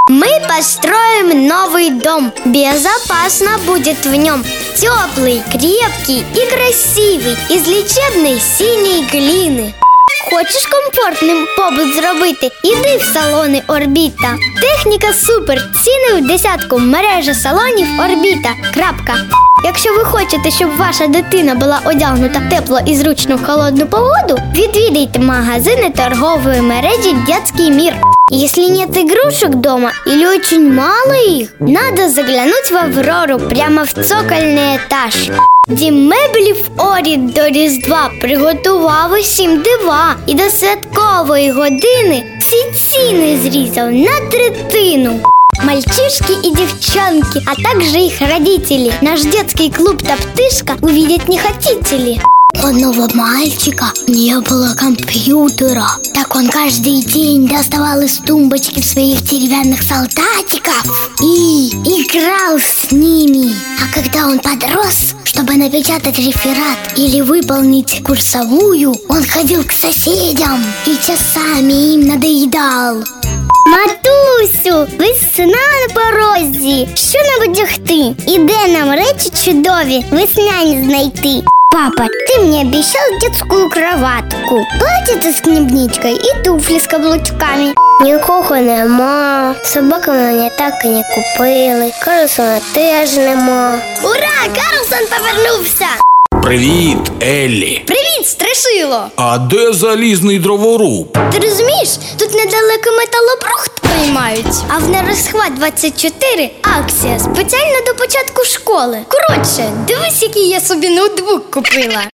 Мы построим новый дом. Безопасно будет в нем. Теплый, крепкий и красивий. Из лічебної синьої глини. Хочеш комфортним побут зробити? Іди в салони Орбіта. Техніка супер. Ціни в десятку. Мережа салонів Орбіта. Крапка. Якщо ви хочете, щоб ваша дитина була одягнута тепло і зручно в холодну погоду, відвідайте магазини торгової мережі «Детский мир». Если нет игрушек дома или очень мало их, надо заглянуть в «Аврору» прямо в цокольний етаж. Дім меблів Орід до Різдва приготував усім дива. І до святкової години всі ціни зрізав на третину. Мальчишки и девчонки, а также их родители. Наш детский клуб «Топтышка» увидеть не хотите ли? У одного мальчика не было компьютера. Так он каждый день доставал из тумбочки своих деревянных солдатиков и играл с ними. А когда он подрос, чтобы напечатать реферат или выполнить курсовую, он ходил к соседям и часами им надоедал. Матусю, весна на порозі. Що нам одягти? І де нам речі чудові весняні знайти? Папа, ты мне обещал детскую кроватку, платьице с клубничкой и туфли с каблучками. Нікого нема, собаку мені так і не купили, Карлсона теж нема. Ура, Карлсон повернувся! Привіт, Еллі. Привіт, страшило! А де залізний дроворуб? Ти розумієш, тут недалеко металобрухт приймають. А в Нерозхват 24 акція спеціально до початку школи. Коротше, дивись, який я собі ноутбук купила.